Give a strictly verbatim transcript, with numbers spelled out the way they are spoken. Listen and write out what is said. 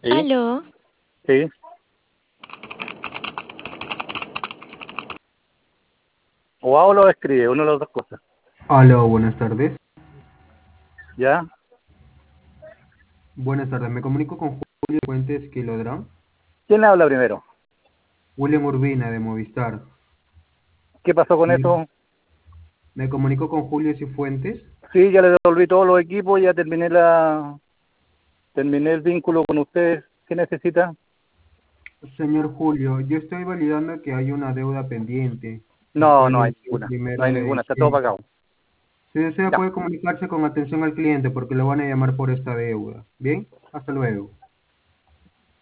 Sí, Aló, sí. O hablo o escribe, una de las dos cosas. Aló, buenas tardes. ¿Ya? Buenas tardes, me comunico con Julio Fuentes Quilodrán. ¿Quién habla primero? William Urbina de Movistar. ¿Qué pasó con Señor, eso? me comunico con Julio Cifuentes. Sí, ya le devolví todos los equipos, ya terminé la terminé el vínculo con ustedes. ¿Qué necesita? Señor Julio, yo estoy validando que hay una deuda pendiente, la No, cual no hay inició el ninguna. No primero hay de ninguna, está todo diciembre. pagado. Si desea Ya. puede comunicarse con atención al cliente porque lo van a llamar por esta deuda. Bien, hasta luego.